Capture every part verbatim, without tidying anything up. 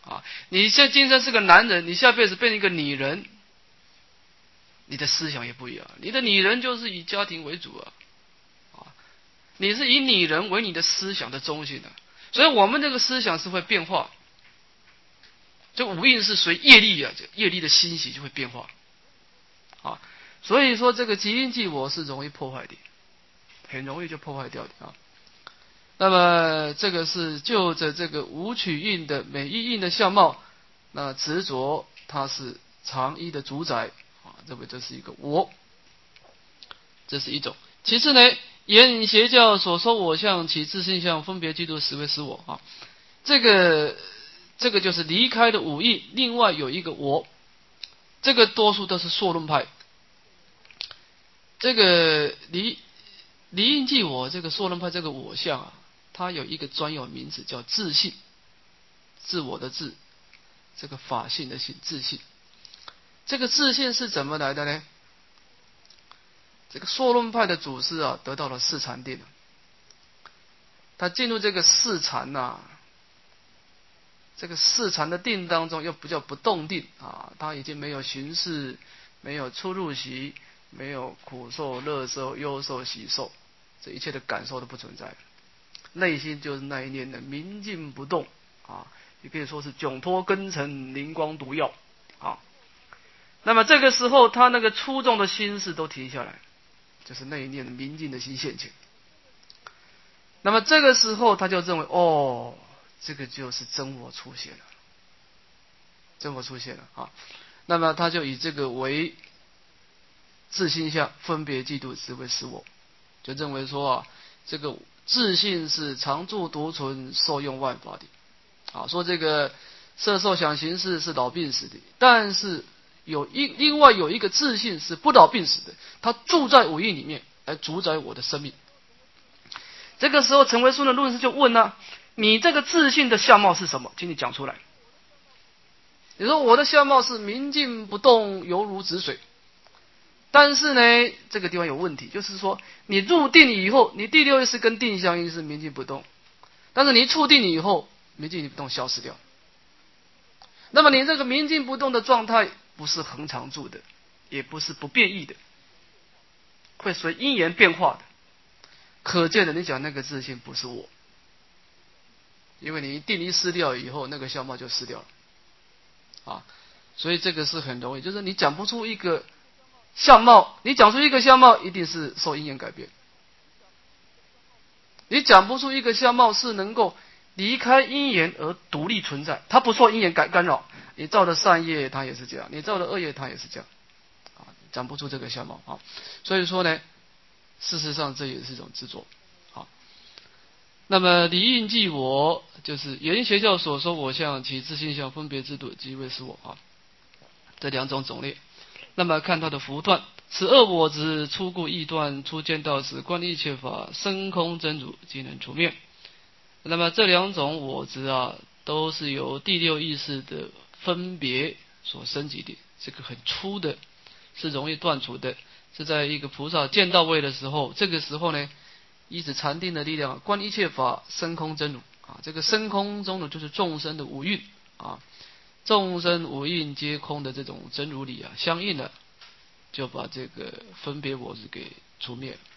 啊。你现在今生是个男人，你下辈子变成一个女人，你的思想也不一样。你的女人就是以家庭为主啊，啊，你是以女人为你的思想的中心的、啊，所以我们这个思想是会变化。这五蕴是随业力啊，业力的欣喜就会变化啊。所以说这个即因即我是容易破坏的，很容易就破坏掉的啊。那么这个是就着这个五取印的每一印的相貌，那执着它是常一的主宰啊，认为这是一个我，这是一种。其次呢，言邪教所说我相起自性相分别嫉妒实为实我啊，这个这个就是离开的五蕴，另外有一个我，这个多数都是硕论派。这个离离因即我，这个硕论派这个我相啊，它有一个专有名字叫自性，自我的自，这个法性的性，自性。这个自性是怎么来的呢？这个硕论派的祖师啊，得到了四禅定，他进入这个四禅呐，这个四禅的定当中又不叫不动定啊，他已经没有寻视，没有出入息，没有苦受、乐受、忧受、喜受，这一切的感受都不存在，内心就是那一念的明净不动啊，也可以说是迥脱根尘，灵光毒药啊。那么这个时候，他那个粗重的心事都停下来，就是那一念的明净的心现前。那么这个时候，他就认为，哦，这个就是真我出现了，真我出现了啊。那么他就以这个为自性相，分别嫉妒实为实我，就认为说啊，这个自性是常住独存，受用万法的啊。说这个色受想行识是老病死的，但是有一另外有一个自性是不老病死的，它住在五蕴里面来主宰我的生命。这个时候，陈为书的论师就问呢、啊：你这个自性的相貌是什么？请你讲出来。你说我的相貌是明净不动，犹如止水。但是呢，这个地方有问题，就是说你入定以后，你第六意识跟定相应是明净不动，但是你一触定以后，明净不动消失掉。那么你这个明净不动的状态，不是恒常住的，也不是不变异的，会随因缘变化的。可见的，你讲那个自性不是我，因为你定一失掉以后，那个相貌就失掉了啊。所以这个是很容易，就是你讲不出一个相貌，你讲出一个相貌，一定是受因缘改变。你讲不出一个相貌是能够离开因缘而独立存在，它不受因缘干干扰。你造的善业，它也是这样；你造的恶业，它也是这样。啊，讲不出这个相貌啊。所以说呢，事实上这也是一种执着。好，那么离因即我，就是言邪教所说我相其自性相分别之度，即为是我啊。这两种种类。那么看他的符段，此二我执初故异断，初见道时观一切法生空真如，即能除灭。那么这两种我执啊，都是由第六意识的分别所升级的，这个很粗的，是容易断除的，是在一个菩萨见到位的时候，这个时候呢，依止禅定的力量，观一切法生空真如啊，这个生空中呢，就是众生的五蕴啊。众生五蕴皆空的这种真如理啊，相应的就把这个分别我执给除灭了。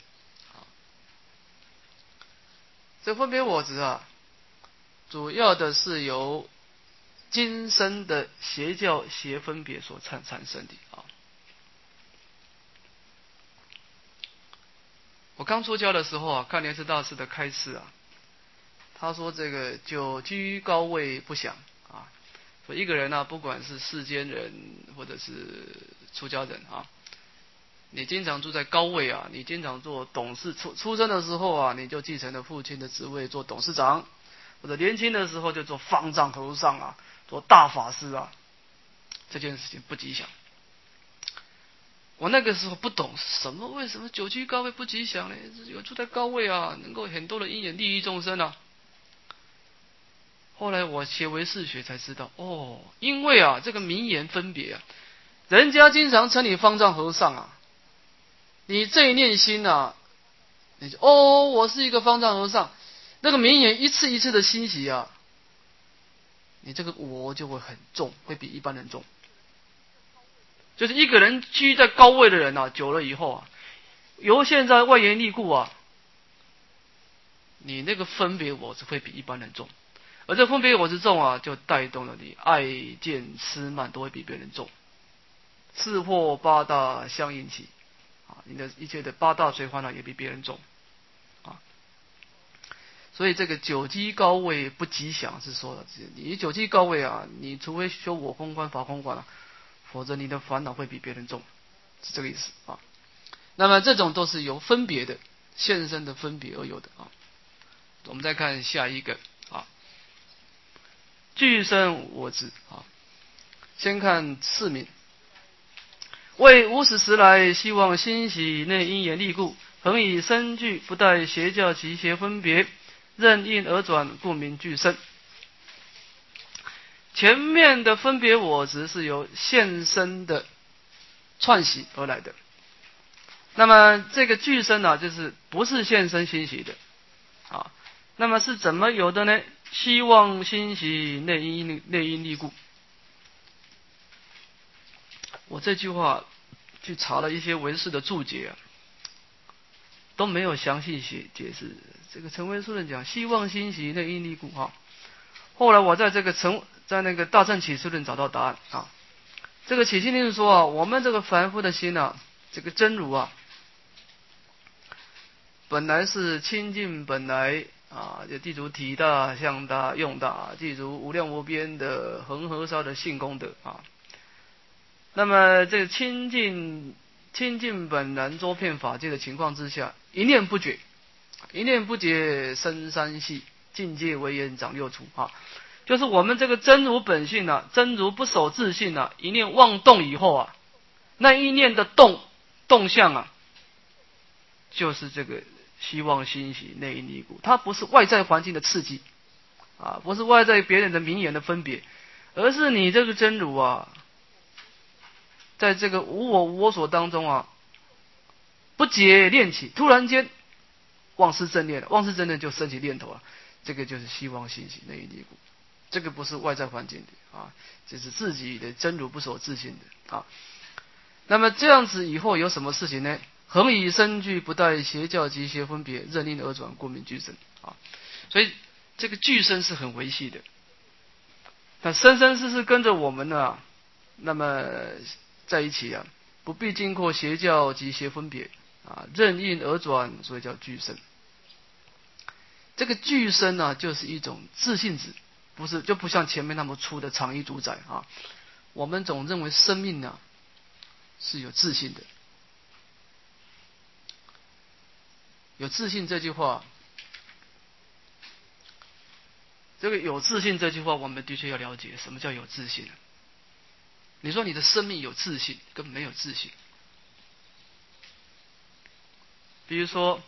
这分别我执啊，主要的是由今生的邪教邪分别所产产生的啊。我刚出家的时候啊，看莲池大师的开示啊，他说这个久居高位不享啊。说一个人啊，不管是世间人或者是出家人啊，你经常住在高位啊，你经常做董事，出出生的时候啊，你就继承了父亲的职位做董事长，或者年轻的时候就做方丈和尚啊，做大法师啊，这件事情不吉祥。我那个时候不懂什么为什么久居高位不吉祥呢？有住在高位啊，能够很多的因缘利益众生啊。后来我学唯识学才知道，哦，因为啊这个名言分别啊，人家经常称你方丈和尚啊，你这一念心啊，你就哦我是一个方丈和尚，那个名言一次一次的欣喜啊， 你这个我就会很重，会比一般人重。就是一个人居在高位的人啊，久了以后啊，由现在外缘力故啊，你那个分别我执会比一般人重，而这分别我执重啊，就带动了你爱见痴慢都会比别人重，四惑八大相应起啊，你的一切的八大随欢呢也比别人重啊。所以这个久居高位不吉祥是说的，你久居高位啊，你除非修我空观法空观啊，否则你的烦恼会比别人重，是这个意思啊。那么这种都是由分别的现身的分别而有的啊。我们再看下一个啊，具身我执啊。先看次名，为无始时来希望欣喜内因缘力故，恒以身具，不待邪教及邪分别，任因而转，故名具身。前面的分别我执是由现身的串习而来的，那么这个具身呢、啊，就是不是现身欣喜的啊。那么是怎么有的呢？希望欣喜内因内因力故。我这句话去查了一些文士的注解啊，都没有详细写解释。这个陈文书人讲希望欣喜内因力故哈。后来我在这个陈在那个大乘启示论找到答案啊。这个起心论说啊，我们这个凡夫的心啊，这个真如啊，本来是清净本来啊，就地主体大、相大、用大，地主无量无边的恒河沙的性功德啊。那么这个清净清净本然周遍法界的情况之下，一念不绝，一念不绝生三系，境界为言长六处啊。就是我们这个真如本性啊，真如不守自性啊，一念妄动以后啊，那一念的动动向啊，就是这个希望欣喜内因力故，它不是外在环境的刺激啊，不是外在别人的名言的分别，而是你这个真如啊，在这个无我无我所当中啊，不解念起，突然间忘失正念了，忘失正念就升起念头了，这个就是希望欣喜内因力故。这个不是外在环境的啊，这是自己的真如不守自性的啊。那么这样子以后有什么事情呢？恒以身具，不待邪教及邪分别，任因而转，故名具身啊。所以这个具身是很维系的，那生生世世跟着我们呢、啊，那么在一起啊，不必经过邪教及邪分别啊，任因而转，所以叫具身。这个具身呢、啊，就是一种自性质。不是，就不像前面那么粗的常依主宰啊。我们总认为生命呢、啊、是有自信的，有自信这句话，这个有自信这句话，我们的确要了解什么叫有自信。你说你的生命有自信，根本没有自信。比如说，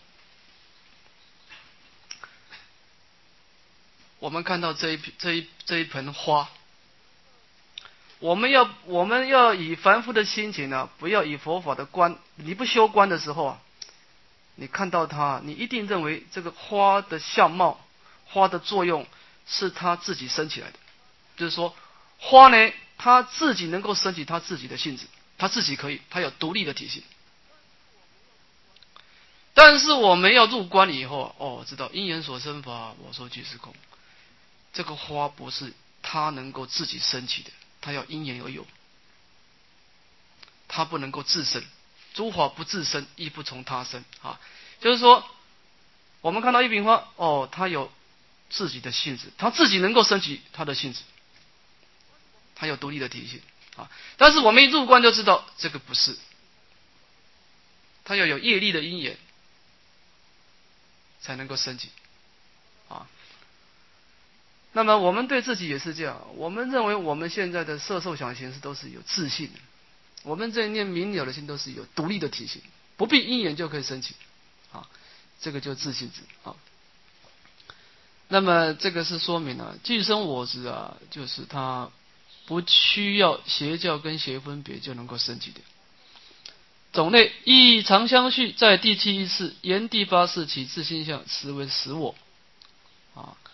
我们看到这一这一这一盆花。我们要我们要以凡夫的心情呢，不要以佛法的观。你不修观的时候啊，你看到它，你一定认为这个花的相貌、花的作用是它自己生起来的。就是说，花呢，它自己能够升起它自己的性质，它自己可以，它有独立的体性。但是我们要入观以后，哦，知道因缘所生法，我说即是空。这个花不是它能够自己升起的。它要因缘而有，它不能够自生，诸法不自生，亦不从他生啊。就是说，我们看到一瓶花，哦，它有自己的性质，它自己能够升起它的性质，它有独立的体性啊。但是我们一入观就知道，这个不是，它要有业力的因缘才能够升起啊。那么我们对自己也是这样，我们认为我们现在的色受想行识都是有自信的，我们这一念明了的心都是有独立的体性，不必因缘就可以升起啊，这个就自信智啊。那么这个是说明啊，具身我执啊，就是它不需要邪教跟邪分别就能够升起的。种类一常相续，在第七意识言第八识起自性相，实为实我啊。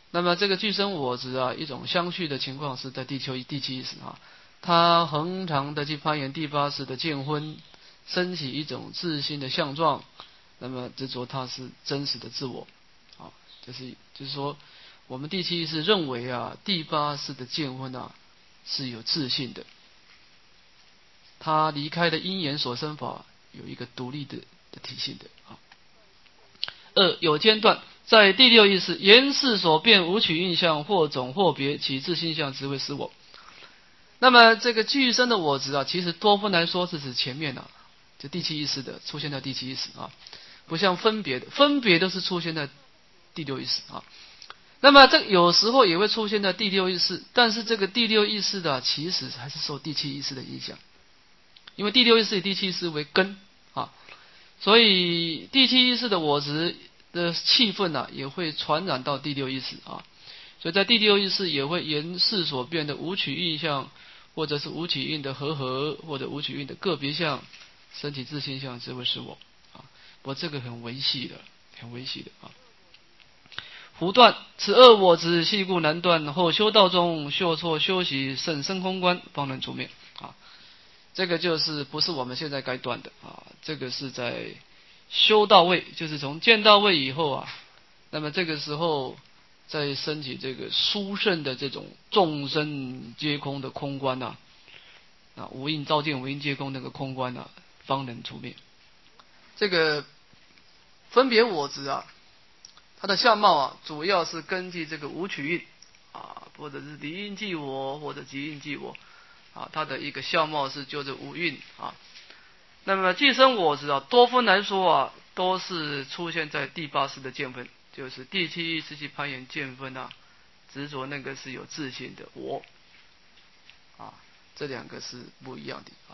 那么这个具生我执啊，一种相续的情况是在第七第七意识啊，它恒常的去攀岩第八识的见昏，升起一种自心的相状，那么执着它是真实的自我啊，就是就是说，我们第七意识认为啊，第八识的见昏啊是有自信的，它离开的因缘所生法有一个独立的的体性的啊。二有间断，在第六意识，言事所变无取印象，或种或别，其自性相只为实我。那么这个具生的我执啊，其实多分来说是指前面啊，就第七意识的出现在第七意识啊，不像分别的，分别都是出现在第六意识啊。那么这有时候也会出现在第六意识，但是这个第六意识的、啊、其实还是受第七意识的影响，因为第六意识以第七意识为根啊，所以第七意识的我执的气氛啊，也会传染到第六意识啊，所以在第六意识也会言事所变的无取印象，或者是无取印的和合，或者无取印的个别相，身体自性相，这会是我啊。不过这个很维系的，很维系的啊。胡断此恶我执，系故难断。后修道中修错修习甚深空观，方能除灭啊。这个就是不是我们现在该断的啊，这个是在修到位，就是从见到位以后啊，那么这个时候再升起这个殊胜的这种众生皆空的空观呐、啊，啊无印照见无印皆空那个空观啊，方能除灭。这个分别我执啊，它的相貌啊，主要是根据这个无取印啊，或者是离印即我，或者即印即我啊，它的一个相貌是就是无蕴啊。那么具生我执啊，多分来说啊，都是出现在第八识的见分，就是第七意识去攀岩见分啊，执着那个是有自性的我啊，这两个是不一样的啊。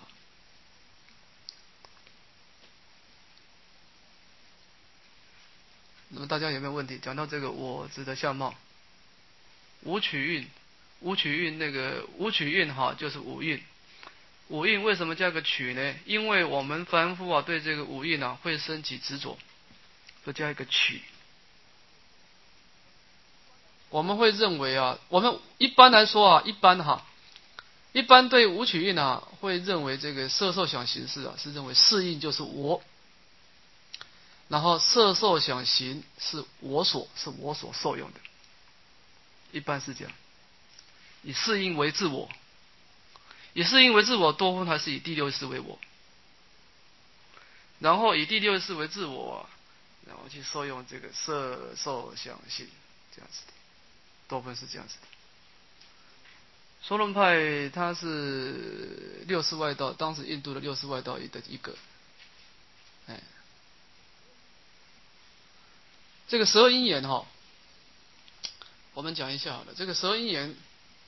那么大家有没有问题？讲到这个我执的相貌，无取蕴，无取蕴那个无取蕴哈，就是五蕴。五蕴为什么叫个取呢？因为我们凡夫啊，对这个五蕴啊会升起执着，就加一个取。我们会认为啊，我们一般来说啊，一般哈，一般对五取蕴啊，会认为这个色受想行识啊，是认为四蕴就是我，然后色受想行是我所是我所受用的，一般是这样，以四蕴为自我。以四蕴为自我，多分还是以第六意识为我，然后以第六意识为自我，然后去受用这个色受想行，这样子的，多分是这样子的。说论派它是六世外道，当时印度的六世外道的一个，哎，这个十二因缘哈，我们讲一下好了，这个十二因缘。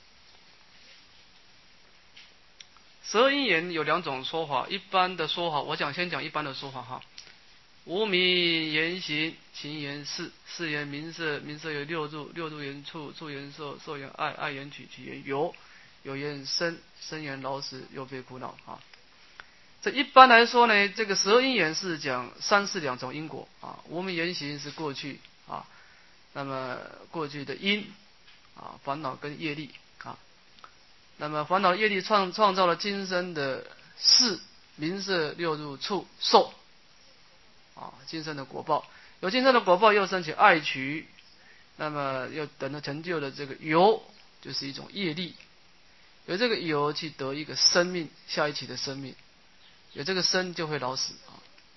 十二因缘有两种说法，一般的说法，我讲先讲一般的说法哈。无名言行，行言事，事言名色，名色有六入，六入言处，处言受，受言爱，爱言取，取言有，有言生，生言老死，又被苦恼啊。这一般来说呢，这个十二因缘是讲三世两种因果啊。无名言行是过去啊，那么过去的因啊，烦恼跟业力啊。那么烦恼业力创创造了今生的事、名色、六入、处、受啊，今生的果报，有今生的果报，又升起爱取，那么又等到成就的这个有，就是一种业力，有这个有去得一个生命，下一期的生命，有这个生就会老死啊。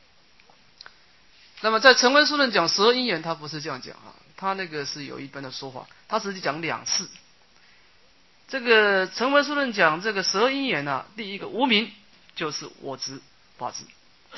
那么在成文书论讲十二因缘，他不是这样讲啊，他那个是有一般的说法，他实际讲两次。这个成文书论讲这个十二因缘啊，第一个无明就是我执法执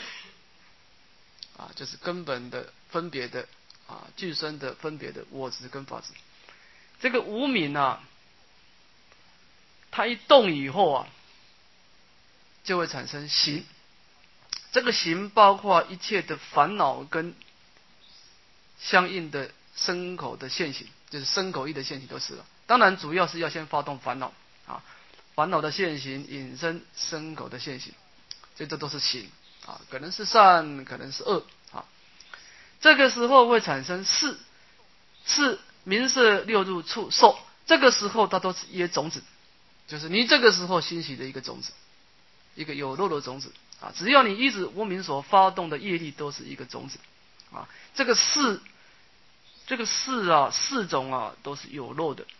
啊，就是根本的分别的啊，具身的分别的我执跟法执。这个无明啊，它一动以后啊，就会产生行。这个行包括一切的烦恼跟相应的身口的现行，就是身口意的现行都是了。当然，主要是要先发动烦恼啊，烦恼的现行引申身口的现行，这这都是行啊，可能是善，可能是恶啊。这个时候会产生事，事名色六入触受，这个时候它都是业种子，就是你这个时候欣喜的一个种子，一个有漏的种子啊。只要你一直无明所发动的业力都是一个种子啊。这个四，这个四啊，四种啊都是有漏的，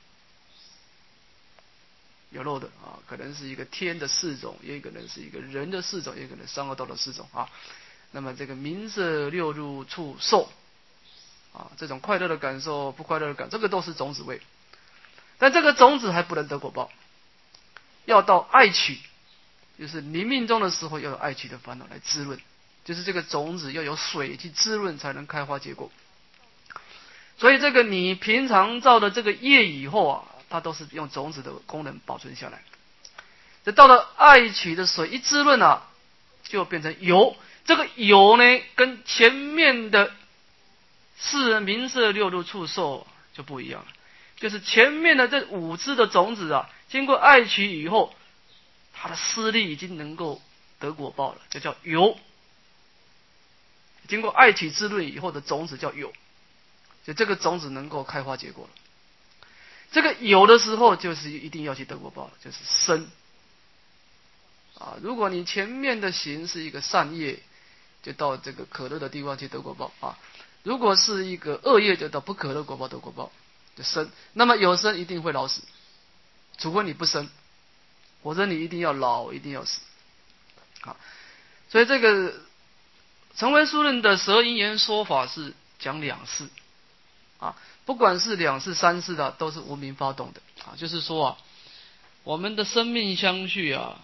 有漏的啊，可能是一个天的四种，也可能是一个人的四种，也可能三恶道的四种啊。那么这个名色六入触受啊，这种快乐的感受、不快乐的感受，这个都是种子位。但这个种子还不能得果报，要到爱取，就是临命终的时候要有爱取的烦恼来滋润，就是这个种子要有水去滋润才能开花结果。所以这个你平常造的这个业以后啊，它都是用种子的功能保存下来。这到了爱取的水一滋润啊，就变成油。这个油呢，跟前面的四名色六入触受就不一样了。就是前面的这五支的种子啊，经过爱取以后，它的施力已经能够得果报了，就叫油。经过爱取滋润以后的种子叫有，就这个种子能够开花结果了。这个有的时候就是一定要去得果报了，就是生啊。如果你前面的行是一个善业，就到这个可乐的地方去得果报啊。如果是一个恶业，就到不可乐果报得果报，就生。那么有生一定会老死，除非你不生，否则你一定要老，一定要死。啊，所以这个成为书论的十二因缘说法是讲两世啊，不管是两世三世的，都是无明发动的啊。就是说啊，我们的生命相续啊，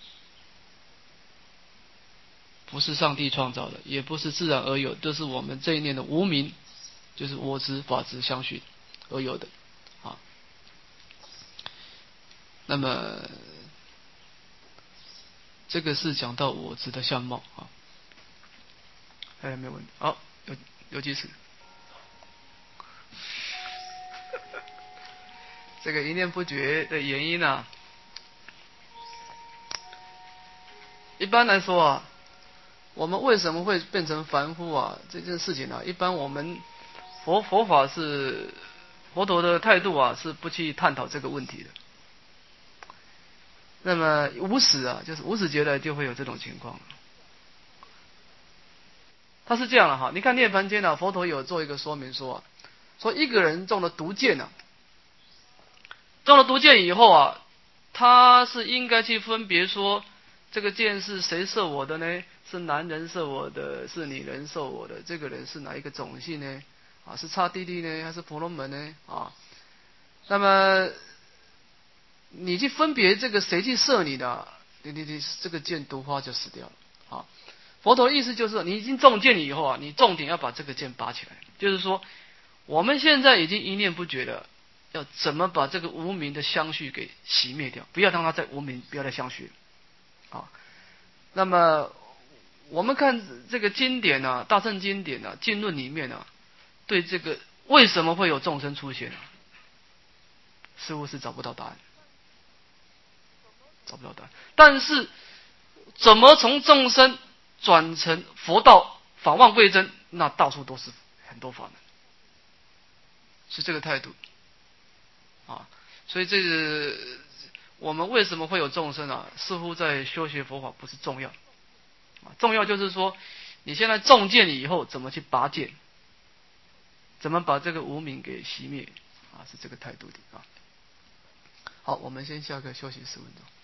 不是上帝创造的，也不是自然而有，都是我们这一念的无明，就是我执法执相续而有的啊。那么这个是讲到我执的相貌啊。还有没有问题？好，有有几次。这个一念不绝的原因啊，一般来说啊，我们为什么会变成凡夫啊？这件事情啊，一般我们佛佛法是佛陀的态度啊，是不去探讨这个问题的。那么无始啊，就是无始劫来就会有这种情况。他是这样的哈，你看涅槃间啊，佛陀有做一个说明说啊，说一个人中了毒箭啊，中了毒箭以后啊，他是应该去分别说，这个箭是谁射我的呢？是男人射我的，是女人射我的？这个人是哪一个种姓呢？啊，是刹帝利呢，还是婆罗门呢？啊，那么你去分别这个谁去射你的，你你你这个箭毒花就死掉了。啊，佛陀的意思就是，你已经中箭以后啊，你重点要把这个箭拔起来。就是说，我们现在已经一念不绝了。要怎么把这个无明的相续给熄灭掉？不要让它再无明，不要再相续啊。那么我们看这个经典啊，大乘经典啊，经论里面啊，对这个为什么会有众生出现啊，似乎是找不到答案，找不到答案。但是怎么从众生转成佛道，法望归真，那到处都是很多法门，是这个态度。啊，所以这个我们为什么会有众生啊？似乎在修学佛法不是重要，啊，重要就是说，你现在中箭以后怎么去拔箭，怎么把这个无明给熄灭，啊，是这个态度的啊。好，我们先下课休息十分钟。